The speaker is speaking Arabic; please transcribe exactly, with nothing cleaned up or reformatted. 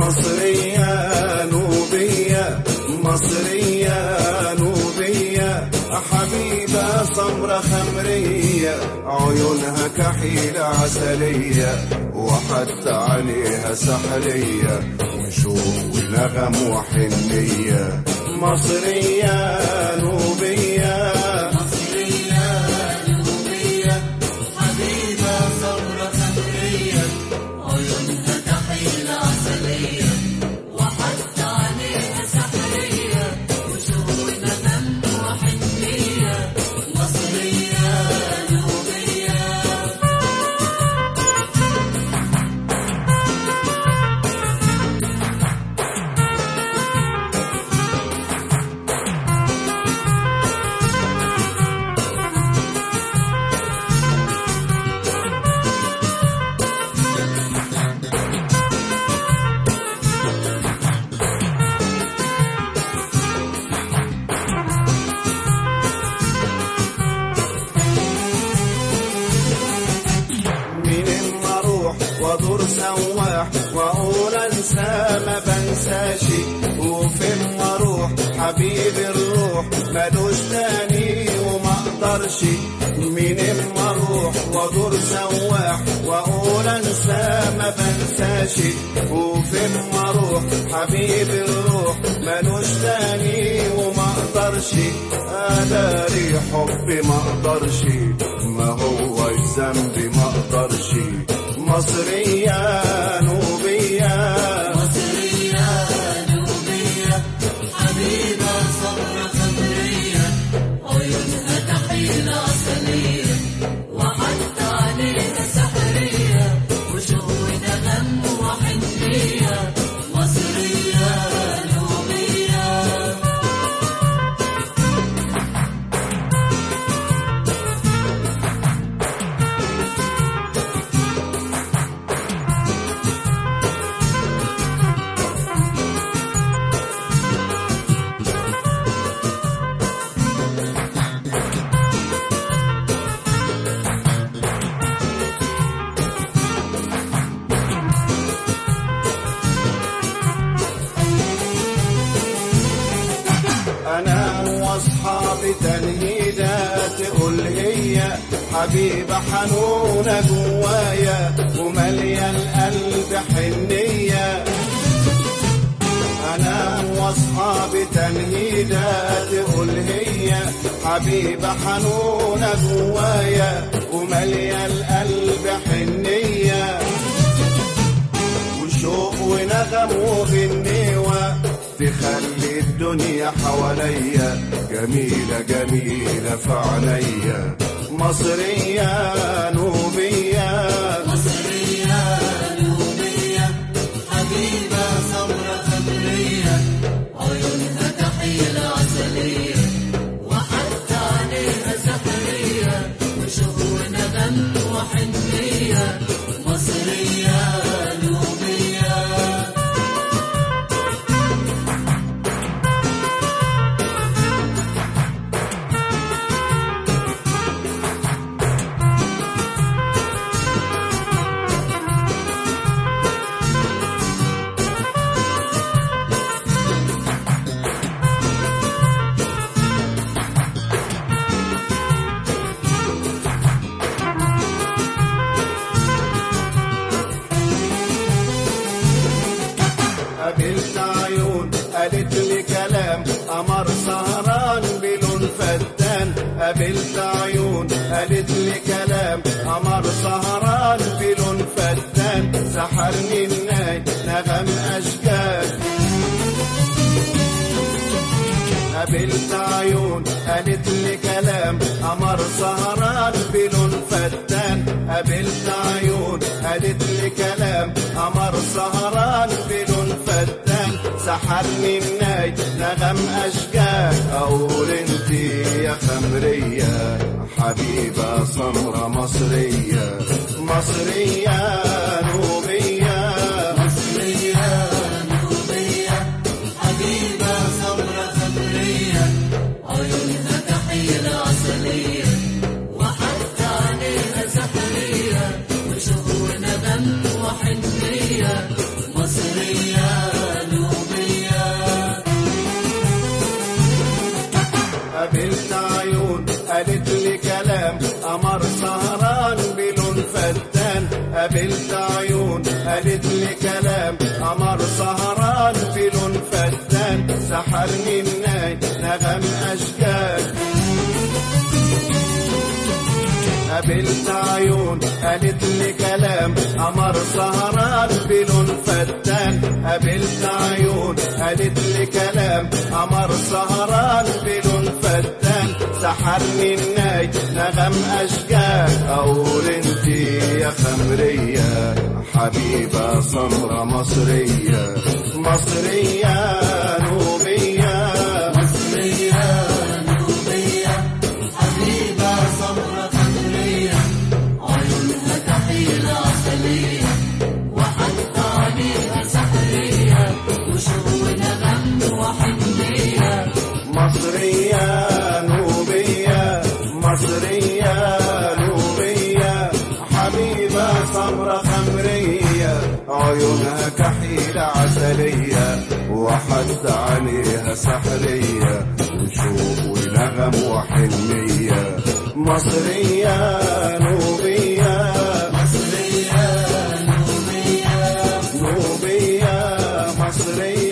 مصرية نوبية مصرية نوبية حبيبة سمرة خمرية عيونها كحيلة عسلية وحتى عليها سحرية وشوق ونغم وحنية مصرية نوبية وادور سواح واقول انسى ما بنساشي وفين ما اروح حبيب الروح ملوش تاني وما اقدرش منين ما اروح وادور سواح واقول انسى ما بنساشي وفين ما اروح حبيب الروح ملوش تاني وما اقدرش اداري حبي ما اقدرش ما هو الذنب ما اقدرش مصرية نوبية مصرية نوبية حبيبة سمرة خمرية عيونها كحيلة عسلية وحتى عليها سحرية وشوق نغم وحنية مصرية نوبية أنا وأصحابي تنهيدات تقول هي حبيبة حنونة جوايا ومالية القلب حنية أنا وأصحابي تنهيدات تقول هي حبيبة حنونة جوايا ومالية القلب حنية وشوق ونغم وغنيوة تخلي الدنيا حواليا جميلة جميلة في عينيا مصرية نوبية مصرية نوبية حبيبة سمرة خمرية عيونها كحيلة عسلية وحتى عليها سحرية وشوق ونغم وحنية مصرية نوبية قابلت عيون قالت لي كلام قمر سهران بلون فتان قابلت عيون قالت لي كلام قمر سهران بلون فتان سحرني الناي نغم أشجار قابلت عيون قالت لي كلام قمر سهران بلون فتان قابلت عيون قالت لي كلام قمر سهران بلون فتان سحرني الناي نغم أشجار أقول انتي يا خمرية حبيبة سمرة مصرية مصرية نوبية مصرية نوبية حبيبة سمرة خمرية عيونها كحيلة عسلية وحتى عليها سحرية وشوق نغم وحنية مصرية قمر سهران في لون فتان سحرني الناي نغم أشجار. قابلت عيون قالت لي كلام قمر سهران في لون فتان. قابلت عيون قالت لي كلام قمر سهران في لون فتان سحرني الناي نغم أشجار. أقول انتي يا خمرية حبيبة سمرة مصرية مصرية نوبية مصرية نوبية حبيبة سمرة خمرية عيونها كحيل عسلية وحتى عينيها سحرية وشو نغم وحنية. مصرية نوبية مصرية نوبية حبيبة سمرة خمرية عيونها كحيل عسلية وحتى عليها سحرية وشوق ونغم وحنية. مصرية نوبية مصرية نوبية نوبية مصرية